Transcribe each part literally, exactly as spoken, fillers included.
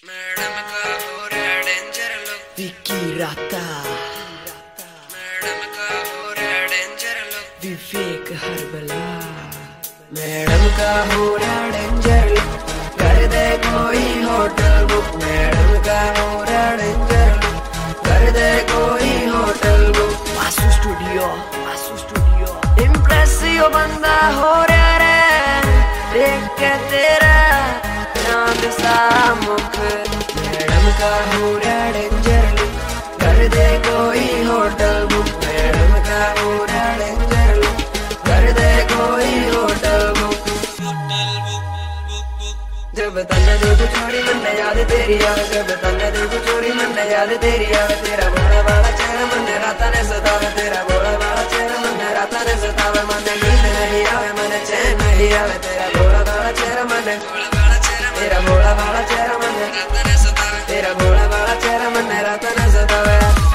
Madam का हो रहा डेंजर लुक विकी राता, मैडम का हो रहा danger look Vivek Harbala. Madam का हो रहा डेंजर लुक, कर दे कोई होटल बुक। मैडम का हो रहा डेंजर लुक, कर दे कोई hotel book. Aasu studio, Aasu studio. Impressive बंदा हो रहा रे, देख के तेरा चांद सा मुख। मैडम का हो रहा डेंजर लुक, कर दे कोई होटल बुक। मैडम का हो रहा डेंजर लुक, कर दे कोई होटल बुक। जब तन्ने देखो छोरी मन याद तेरी आवे, जब तन्ने देखो छोरी मन याद तेरी आवे। तेरा भोला भाला चेहरा मन राता ने सतावे, तेरा भोला भाला चेहरा मन राता ने सतावे। मन नींद नहीं आवे, मन चैन नहीं आवे। तेरा भोला भाला चेहरा मन, तेरा भोला भाला चेहरा मन राता ने सतावे, तेरा भोला भाला चेहरा मन राता ने सतावे।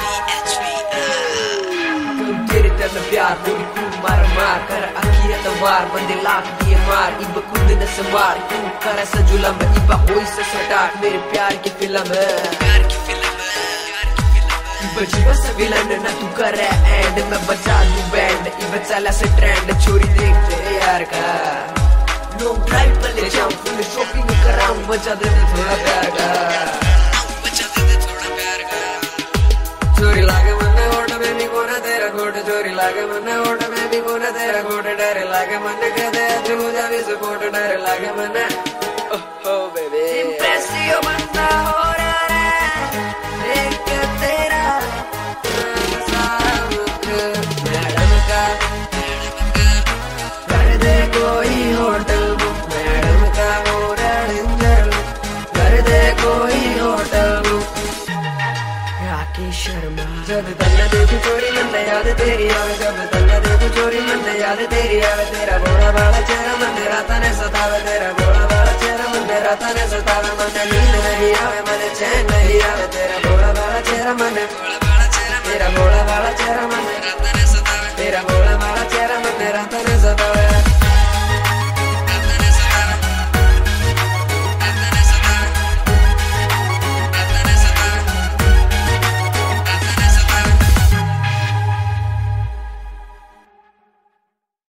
तेरे तन प्यार पूरी तू मार मार कर अखियत वार बंदे लाख दिए मार। इब खुद न संवार तू कर सजुलम, इब होई से सटाट मेरे प्यार की फिल्म है, प्यार की फिल्म है, प्यार की फिल्म है। इब जीवा से विलन न तू कर एंड मैं बचा दूं बैंड। इब चला से ट्रेंड छोरी देख तेरे यार का। लॉन्ग ड्राइव पे ले जाऊं, फुल शॉपिंग कराऊं, बचा दे दे थोड़ा प्यार का, बचा दे दे थोड़ा प्यार का। चोरी लागे मन होठ में भी कोना तेरा कोट, चोरी लागे मन होठ में भी कोना तेरा कोट। डर लागे मन कहते तू जावी सपोर्ट, डर लागे मन ओह बेबी। इम्प्रेसिव बंदा हो रहा रे, देख के तेरा सारा मुख। मैडम का कर दे कोई होटल बुक। मैडम का हो रहा डेंजर लुक, कर दे कोई होटल बुक। राकेश शर्मा। जब तन्ने देखो चोरी मन याद तेरी आवे, जब तन्ने देखो चोरी मन याद तेरी आवे। तेरा भोला भाला चेहरा मन राता ने सतावे, तेरा भोला भाला चेहरा मन राता ने सतावे। मन नींद नहीं आवे, मन चैन नहीं आवे। तेरा भोला भाला चेहरा मन, तेरा भोला भाला चेहरा मन राता ने सतावे, तेरा